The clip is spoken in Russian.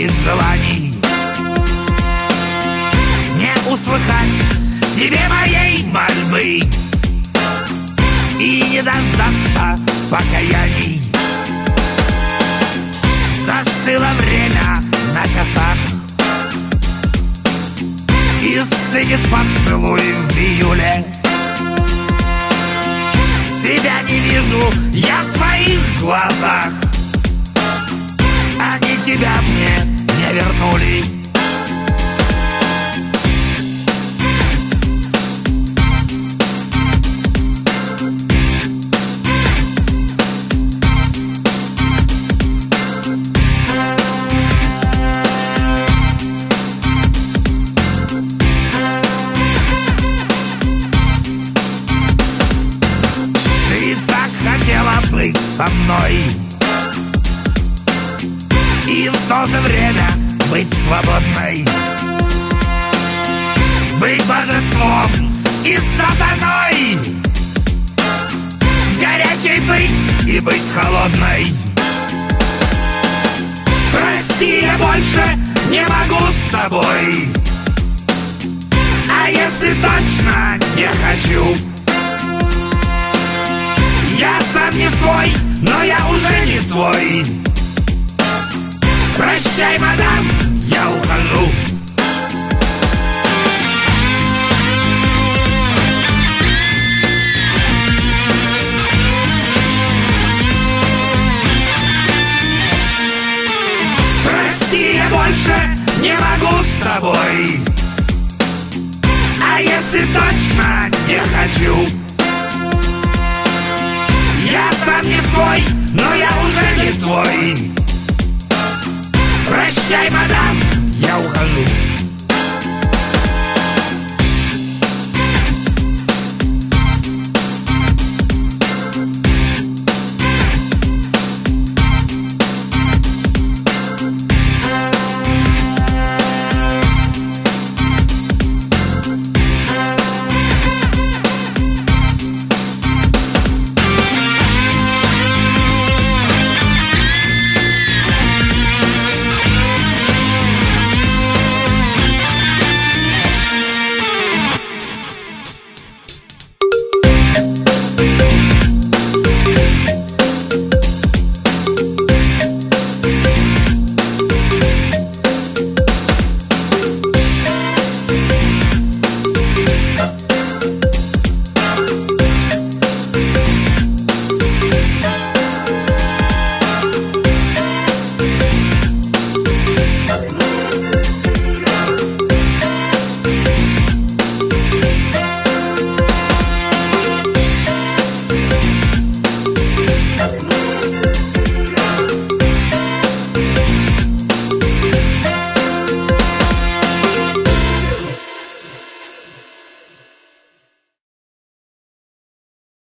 моих желаний. Не услыхать тебе моей мольбы и не дождаться покаяний. Застыло время на часах и стынет поцелуй в июле. Себя не вижу я в твоих глазах, они тебя мне не вернули. Хотела быть со мной и в то же время быть свободной, быть божеством и сатаной, горячей быть и быть холодной. Прости, я больше не могу с тобой, а если точно не хочу. Я сам не свой, но я уже не твой. Прощай, мадам, я ухожу. Прости, я больше не могу с тобой, а если точно не хочу. Я сам не свой, но я уже не твой. Прощай, мадам, я ухожу.